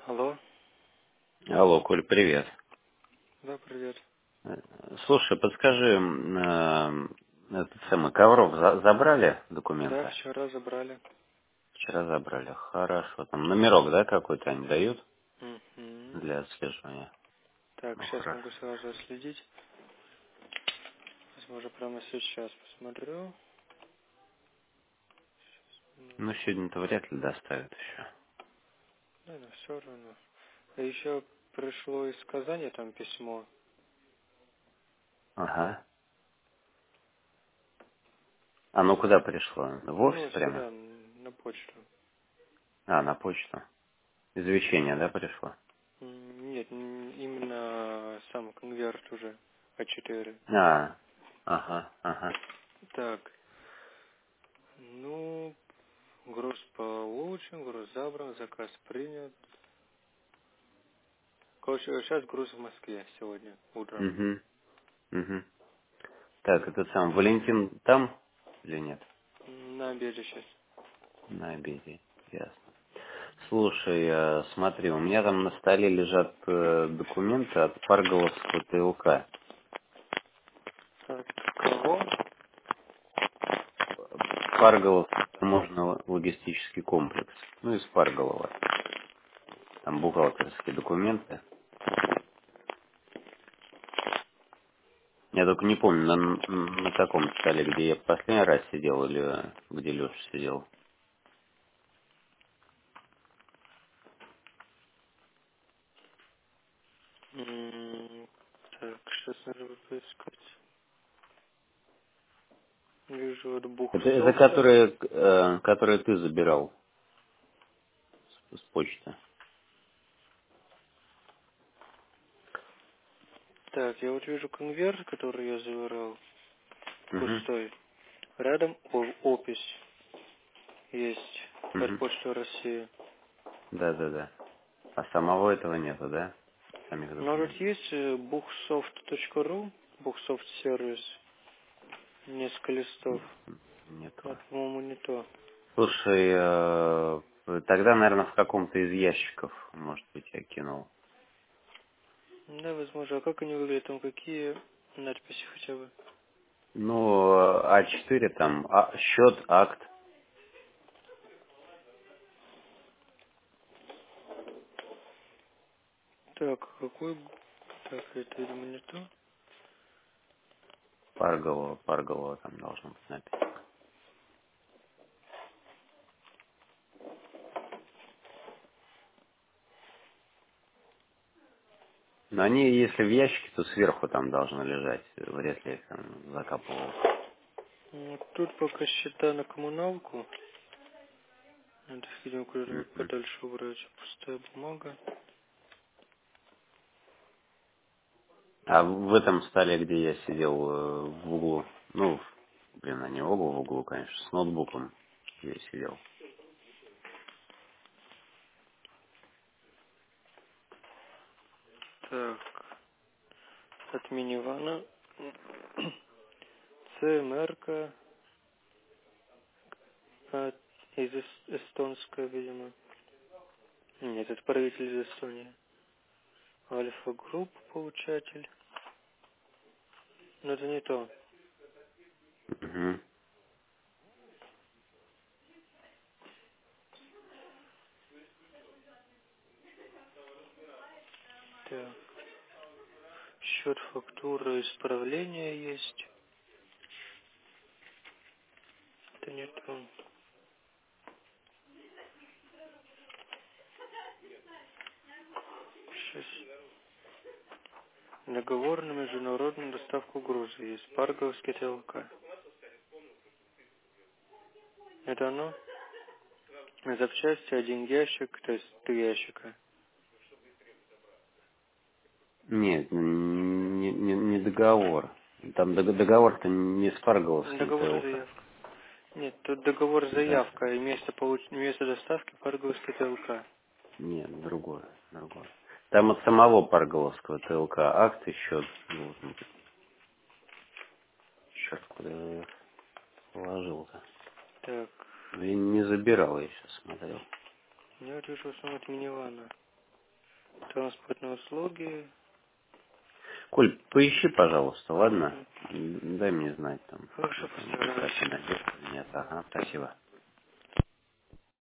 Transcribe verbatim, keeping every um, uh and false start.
Алло. Алло, Коль, привет. Да, привет. Э, Слушай, подскажи, м, э, этот самый Ковров за- забрали Да, документы? вчера забрали. Вчера забрали. Хорошо. Там номерок, да, какой-то они дают Мгм. для отслеживания? Так, Ну, сейчас хорошо. могу сразу отследить. Возможно, прямо сейчас посмотрю. Ну, сегодня-то вряд ли доставят еще. Да, но все равно. А еще пришло из Казани там письмо. Ага. А ну куда пришло? В офис Ну, прямо? сюда, м, на почту. А, на почту. Извещение, да, пришло? М, Нет, м, именно сам конверт уже а четыре. А, ага, ага. Так, ну, груз получен, груз забран, заказ принят. Короче, сейчас груз в Москве сегодня утром. Угу, угу. Так, этот сам Валентин там или нет? М, На обеде сейчас. На обеде. Ясно. Слушай, э, смотри, у меня там на столе лежат э, документы от Парголовского ТЛК. Так, кого? Парголовский таможенно-логистический комплекс. Ну, из Парголова. Там бухгалтерские документы. Я только не помню, на, на каком столе, где я последний раз сидел или где Леша сидел. М, Так, сейчас надо поискать. Вижу от Это, это бухсофта. которые, э, которые ты забирал с, с почты. Так, я вот вижу конверт, который я забирал, Угу, пустой. Рядом о- опись есть от угу. Почты России. Да, да, да. А самого этого нету, да? Самих Но тут документов. есть э, бухсофт точка ру, бухсофт сервис, несколько листов. Нету. Это, по-моему, не то. Слушай, э, тогда, наверное, в каком-то из ящиков, может быть, я кинул. Да, возможно. А как они выглядят? Там какие надписи хотя бы? Ну, а четыре там, а, счет, акт, Так, какой... Так, это, видимо, не то. Парголова, Парголова там должно быть написано. Но они, если в ящике, то сверху там должны лежать. Вряд ли я их там закапывал. Вот тут пока счета на коммуналку. Надо, видимо, куда-то Мгм. подальше убрать. Пустая бумага. А в этом столе, где я сидел э, в углу, ну, в- блин, а не в углу, в углу, конечно, с ноутбуком я сидел. Так, от минивана. ЦМРка. От, из эс- эстонская, видимо. Нет, это правитель из Эстонии. Альфа Групп получатель. Но это не то. Мгм. Так. Счет фактура исправления есть. Это не то. Сейчас. Договор на международную доставку груза есть. Парговский ТЛК. Это оно? Запчасти один ящик, то есть три ящика. Нет, не, не, не договор. Там дог- договор-то не с Парголовским Договор ТЛК. заявка. Нет, тут договор Да. заявка и место, получ... место доставки Парговский ТЛК. Нет, другое, другое. Там от самого Парголовского ТЛК акт и счет должен быть. Черт, куда я их положил-то? Так, Ну, я не забирал, я сейчас смотрел. я вот вижу в основном от минивана. Транспортные услуги. Коль, поищи, пожалуйста, ладно? Мгм. М, Дай мне знать там, Хорошо, если они писать постараюсь. найдешь или нет. Ага, спасибо.